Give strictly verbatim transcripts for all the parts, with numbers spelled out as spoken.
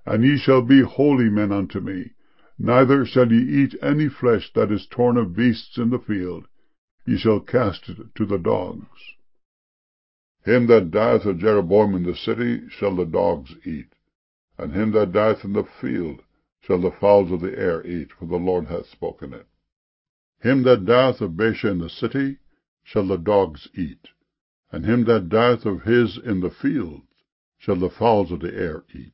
And ye shall be holy men unto me, neither shall ye eat any flesh that is torn of beasts in the field, ye shall cast it to the dogs. Him that dieth of Jeroboam in the city shall the dogs eat, and him that dieth in the field shall the fowls of the air eat, for the Lord hath spoken it. Him that dieth of Baasha in the city shall the dogs eat, and him that dieth of his in the fields shall the fowls of the air eat.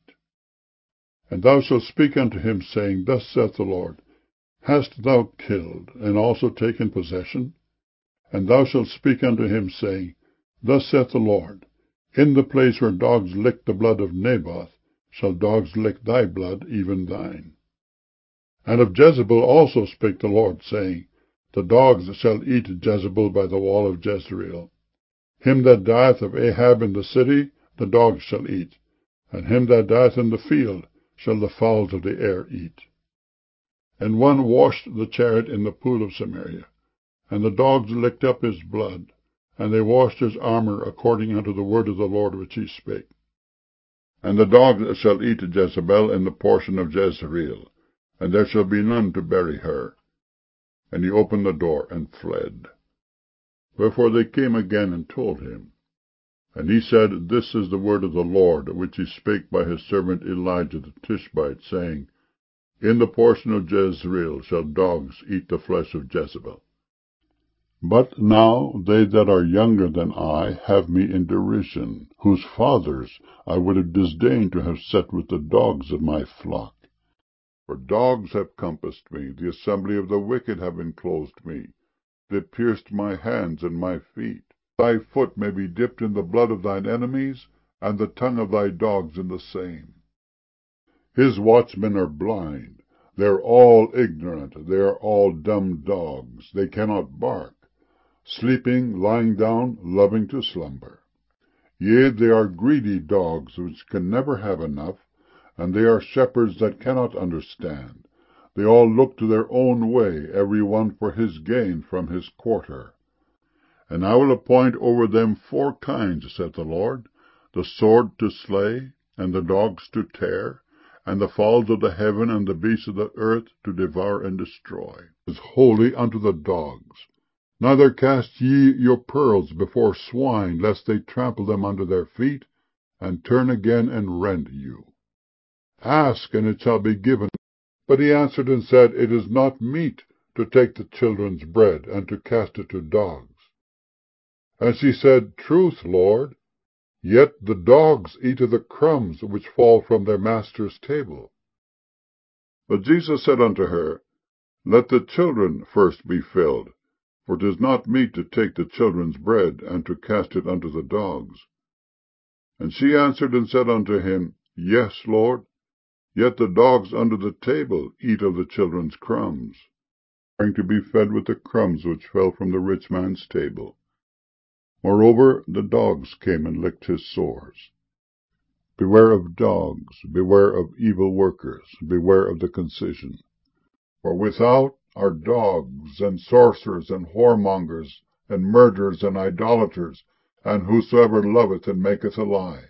And thou shalt speak unto him, saying, Thus saith the Lord, Hast thou killed, and also taken possession? And thou shalt speak unto him, saying, Thus saith the Lord, In the place where dogs licked the blood of Naboth shall dogs lick thy blood, even thine. And of Jezebel also spake the Lord, saying, The dogs shall eat Jezebel by the wall of Jezreel. Him that dieth of Ahab in the city the dogs shall eat, and him that dieth in the field shall the fowls of the air eat. And one washed the chariot in the pool of Samaria, and the dogs licked up his blood, and they washed his armour according unto the word of the Lord which he spake. And the dogs shall eat Jezebel in the portion of Jezreel, and there shall be none to bury her. And he opened the door and fled. Wherefore they came again and told him. And he said, This is the word of the Lord, which he spake by his servant Elijah the Tishbite, saying, In the portion of Jezreel shall dogs eat the flesh of Jezebel. But now they that are younger than I have me in derision, whose fathers I would have disdained to have set with the dogs of my flock. For dogs have compassed me, the assembly of the wicked have enclosed me, they pierced my hands and my feet. Thy foot may be dipped in the blood of thine enemies, and the tongue of thy dogs in the same. His watchmen are blind, they are all ignorant, they are all dumb dogs, they cannot bark, sleeping, lying down, loving to slumber. Yea, they are greedy dogs, which can never have enough, and they are shepherds that cannot understand. They all look to their own way, every one for his gain from his quarter. And I will appoint over them four kinds, saith the Lord, the sword to slay, and the dogs to tear, and the fowls of the heaven and the beasts of the earth to devour and destroy. It is holy unto the dogs. Neither cast ye your pearls before swine, lest they trample them under their feet, and turn again and rend you. Ask, and it shall be given. But he answered and said, It is not meet to take the children's bread, and to cast it to dogs. And she said, Truth, Lord, yet the dogs eat of the crumbs which fall from their master's table. But Jesus said unto her, Let the children first be filled, for it is not meet to take the children's bread, and to cast it unto the dogs. And she answered and said unto him, Yes, Lord, yet the dogs under the table eat of the children's crumbs, trying to be fed with the crumbs which fell from the rich man's table. Moreover, the dogs came and licked his sores. Beware of dogs, beware of evil workers, beware of the concision. For without are dogs, and sorcerers, and whoremongers, and murderers, and idolaters, and whosoever loveth and maketh a lie.